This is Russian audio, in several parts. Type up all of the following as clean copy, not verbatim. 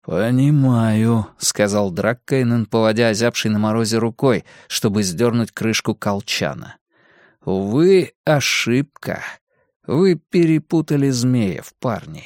«Понимаю», — сказал Драккайнен, поводя озябшей на морозе рукой, чтобы сдернуть крышку колчана. «Увы, ошибка. Вы перепутали змеев, парни».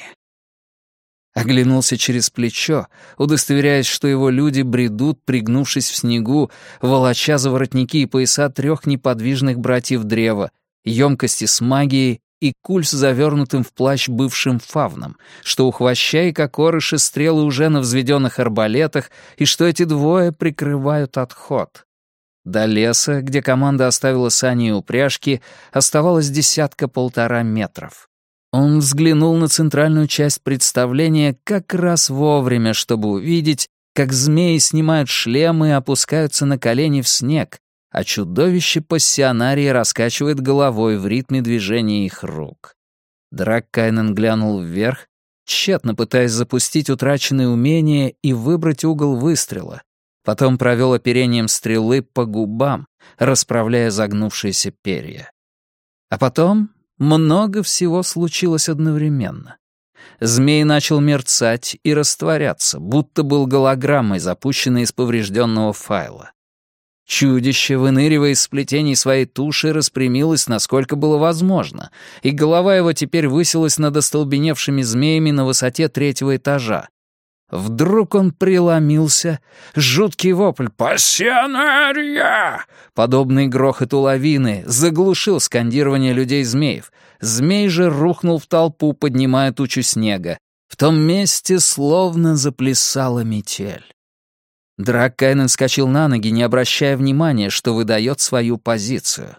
Оглянулся через плечо, удостоверяясь, что его люди бредут, пригнувшись в снегу, волоча за воротники и пояса 3 неподвижных братьев древа, емкости с магией и куль с завернутым в плащ бывшим фавном, что у хвоща и кокорыша стрелы уже на взведенных арбалетах, и что эти двое прикрывают отход. До леса, где команда оставила сани и упряжки, оставалось 10-1.5 метров. Он взглянул на центральную часть представления как раз вовремя, чтобы увидеть, как змеи снимают шлемы и опускаются на колени в снег, а чудовище пассионарии раскачивает головой в ритме движения их рук. Драккайнен глянул вверх, тщетно пытаясь запустить утраченные умения и выбрать угол выстрела. Потом провел оперением стрелы по губам, расправляя загнувшиеся перья. А потом много всего случилось одновременно. Змей начал мерцать и растворяться, будто был голограммой, запущенной из поврежденного файла. Чудище, выныривая из сплетений своей туши, распрямилось, насколько было возможно, и голова его теперь высилась над остолбеневшими змеями на высоте 3-го этажа. Вдруг он преломился, жуткий вопль «Пассионария!», подобный грохоту лавины, заглушил скандирование людей-змеев. Змей же рухнул в толпу, поднимая тучу снега. В том месте словно заплясала метель. Драккайнен вскочил на ноги, не обращая внимания, что выдает свою позицию.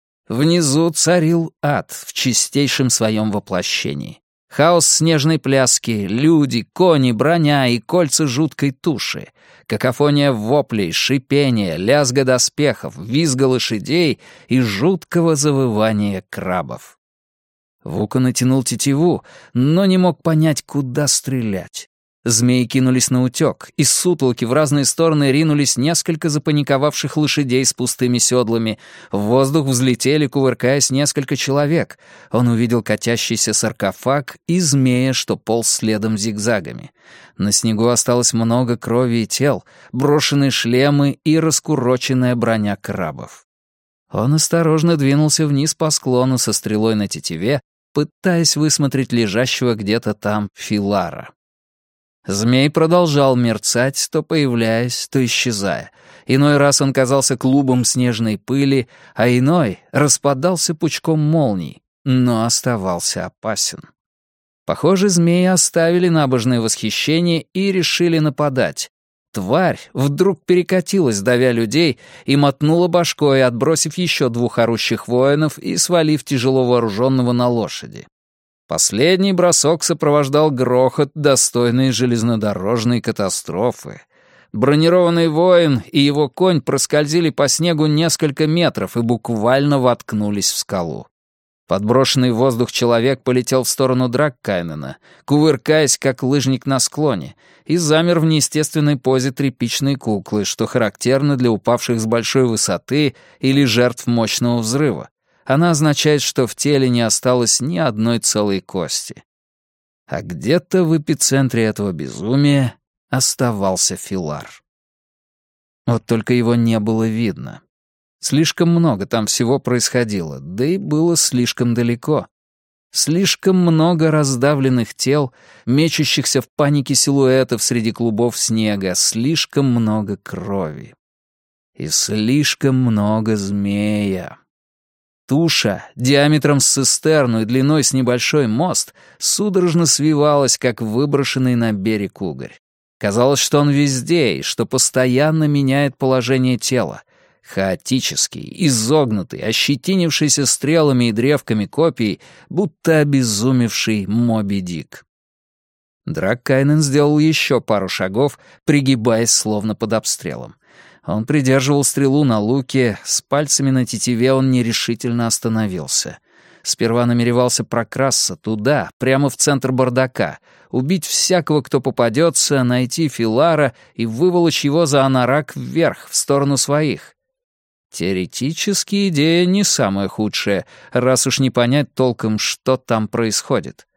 Внизу царил ад в чистейшем своем воплощении. Хаос снежной пляски, люди, кони, броня и кольца жуткой туши, какофония воплей, шипения, лязга доспехов, визга лошадей и жуткого завывания крабов. Вука натянул тетиву, но не мог понять, куда стрелять. Змеи кинулись на утёк, из сутолки в разные стороны ринулись несколько запаниковавших лошадей с пустыми седлами. В воздух взлетели, кувыркаясь, несколько человек. Он увидел катящийся саркофаг и змея, что полз следом зигзагами. На снегу осталось много крови и тел, брошенные шлемы и раскуроченная броня крабов. Он осторожно двинулся вниз по склону со стрелой на тетиве, пытаясь высмотреть лежащего где-то там Филара. Змей продолжал мерцать, то появляясь, то исчезая. Иной раз он казался клубом снежной пыли, а иной распадался пучком молний, но оставался опасен. Похоже, змеи оставили набожное восхищение и решили нападать. Тварь вдруг перекатилась, давя людей, и мотнула башкой, отбросив еще 2 орущих воинов и свалив тяжело вооруженного на лошади. Последний бросок сопровождал грохот, достойный железнодорожной катастрофы. Бронированный воин и его конь проскользили по снегу несколько метров и буквально воткнулись в скалу. Подброшенный в воздух человек полетел в сторону Драккайнена, кувыркаясь, как лыжник на склоне, и замер в неестественной позе тряпичной куклы, что характерно для упавших с большой высоты или жертв мощного взрыва. Она означает, что в теле не осталось ни одной целой кости. А где-то в эпицентре этого безумия оставался Филар. Вот только его не было видно. Слишком много там всего происходило, да и было слишком далеко. Слишком много раздавленных тел, мечущихся в панике силуэтов среди клубов снега, слишком много крови. И слишком много змея. Туша, диаметром с цистерну и длиной с небольшой мост, судорожно свивалась, как выброшенный на берег угорь. Казалось, что он везде и что постоянно меняет положение тела. Хаотический, изогнутый, ощетинившийся стрелами и древками копий, будто обезумевший Моби Дик. Драккайнен сделал еще пару шагов, пригибаясь словно под обстрелом. Он придерживал стрелу на луке, с пальцами на тетиве он нерешительно остановился. Сперва намеревался прокрасться туда, прямо в центр бардака, убить всякого, кто попадется, найти Филара и выволочь его за анорак вверх, в сторону своих. Теоретически идея не самая худшая, раз уж не понять толком, что там происходит.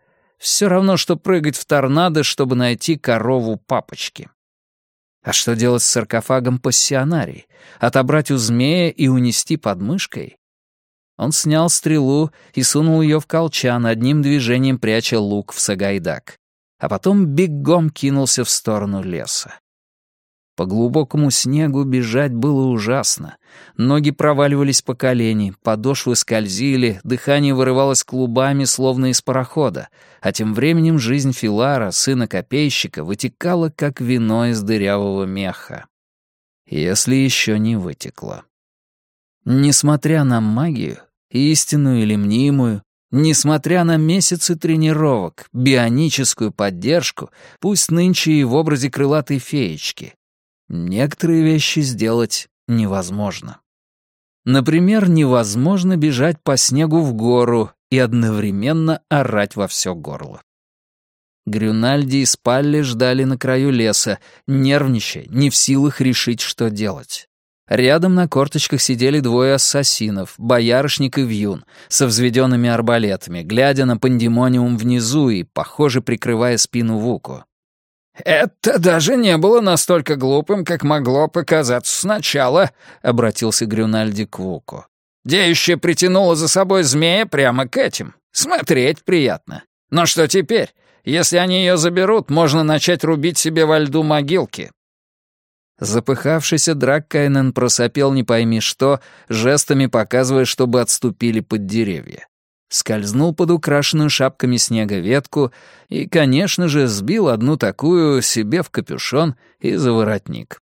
Все равно, что прыгать в торнадо, чтобы найти корову папочки. А что делать с саркофагом пассионарий? Отобрать у змея и унести под мышкой? Он снял стрелу и сунул ее в колчан, одним движением пряча лук в сагайдак. А потом бегом кинулся в сторону леса. По глубокому снегу бежать было ужасно. Ноги проваливались по колени, подошвы скользили, дыхание вырывалось клубами, словно из парохода, а тем временем жизнь Филара, сына копейщика, вытекала, как вино из дырявого меха. Если еще не вытекла. Несмотря на магию, истинную или мнимую, несмотря на месяцы тренировок, бионическую поддержку, пусть нынче и в образе крылатой феечки, некоторые вещи сделать невозможно. Например, невозможно бежать по снегу в гору и одновременно орать во все горло. Грюнальди и Спалли ждали на краю леса, нервничая, не в силах решить, что делать. Рядом на корточках сидели двое ассасинов, боярышник и вьюн, со взведенными арбалетами, глядя на пандемониум внизу и, похоже, прикрывая спину Вуку. «Это даже не было настолько глупым, как могло показаться сначала», — обратился Грюнальди к Вуку. «Деющая притянула за собой змея прямо к этим. Смотреть приятно. Но что теперь? Если они ее заберут, можно начать рубить себе во льду могилки». Запыхавшийся Драккайнен просопел не пойми что, жестами показывая, чтобы отступили под деревья. Скользнул под украшенную шапками снега ветку и, конечно же, сбил одну такую себе в капюшон и за воротник.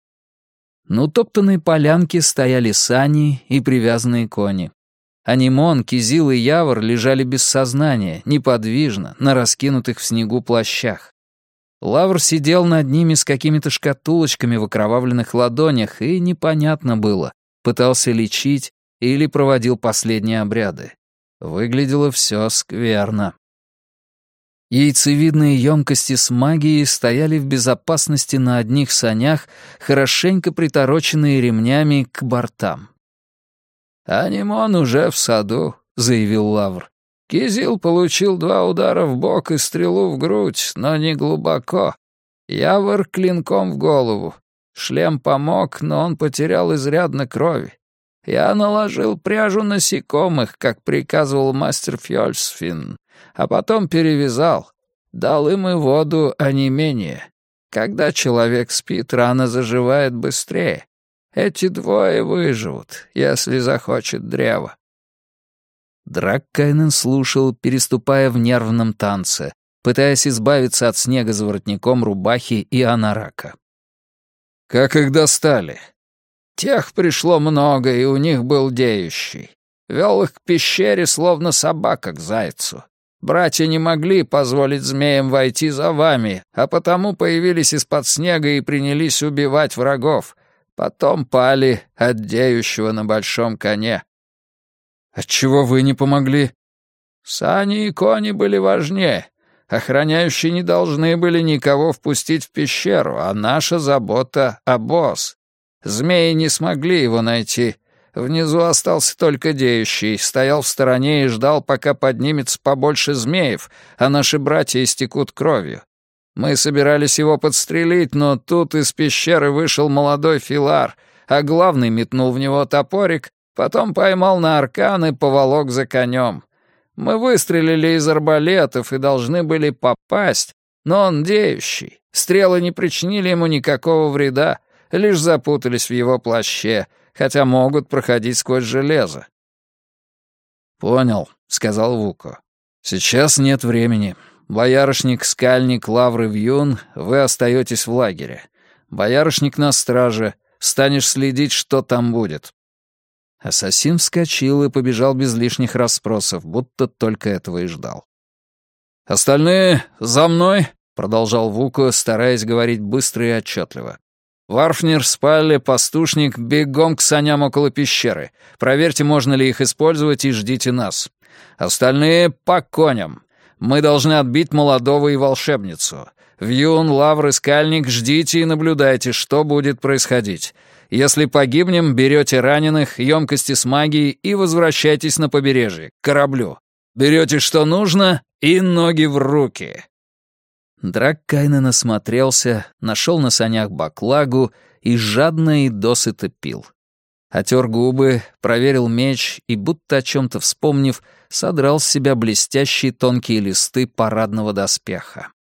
На утоптанной полянке стояли сани и привязанные кони. Анимон, Кизил и Явор лежали без сознания, неподвижно, на раскинутых в снегу плащах. Лавр сидел над ними с какими-то шкатулочками в окровавленных ладонях, и непонятно было, пытался лечить или проводил последние обряды. Выглядело все скверно. Яйцевидные емкости с магией стояли в безопасности на одних санях, хорошенько притороченные ремнями к бортам. «Анимон уже в саду», — заявил Лавр. «Кизил получил 2 удара в бок и стрелу в грудь, но не глубоко. Явор клинком в голову. Шлем помог, но он потерял изрядно крови. Я наложил пряжу насекомых, как приказывал мастер Фьёльсфин, а потом перевязал. Дал им и воду, а не менее. Когда человек спит, рана заживает быстрее. Эти 2 выживут, если захочет древо». Драккайнен слушал, переступая в нервном танце, пытаясь избавиться от снега за воротником рубахи и анарака. «Как их достали?» «Тех пришло много, и у них был деющий. Вел их к пещере, словно собака к зайцу. Братья не могли позволить змеям войти за вами, а потому появились из-под снега и принялись убивать врагов. Потом пали от деющего на большом коне». «Отчего вы не помогли?» «Сани и кони были важнее. Охраняющие не должны были никого впустить в пещеру, а наша забота — обоз. Змеи не смогли его найти. Внизу остался только деющий, стоял в стороне и ждал, пока поднимется побольше змеев, а наши братья истекут кровью. Мы собирались его подстрелить, но тут из пещеры вышел молодой Филар, а главный метнул в него топорик, потом поймал на аркан и поволок за конем. Мы выстрелили из арбалетов и должны были попасть, но он деющий. Стрелы не причинили ему никакого вреда, лишь запутались в его плаще, хотя могут проходить сквозь железо». «Понял», — сказал Вуко. «Сейчас нет времени. Боярышник, Скальник, Лавр и Вьюн, вы остаетесь в лагере. Боярышник на страже, станешь следить, что там будет». Ассасин вскочил и побежал без лишних расспросов, будто только этого и ждал. «Остальные за мной», — продолжал Вуко, стараясь говорить быстро и отчетливо. «Варфнер, Спалли, Пастушник, бегом к саням около пещеры. Проверьте, можно ли их использовать, и ждите нас. Остальные по коням. Мы должны отбить молодого и волшебницу. Вьюн, Лавр и Скальник, ждите и наблюдайте, что будет происходить. Если погибнем, берете раненых, емкости с магией и возвращайтесь на побережье, к кораблю. Берете, что нужно, и ноги в руки». Драккайнен осмотрелся, нашел на санях баклагу и жадно и досыта пил. Отер губы, проверил меч и, будто о чем-то вспомнив, содрал с себя блестящие тонкие листы парадного доспеха.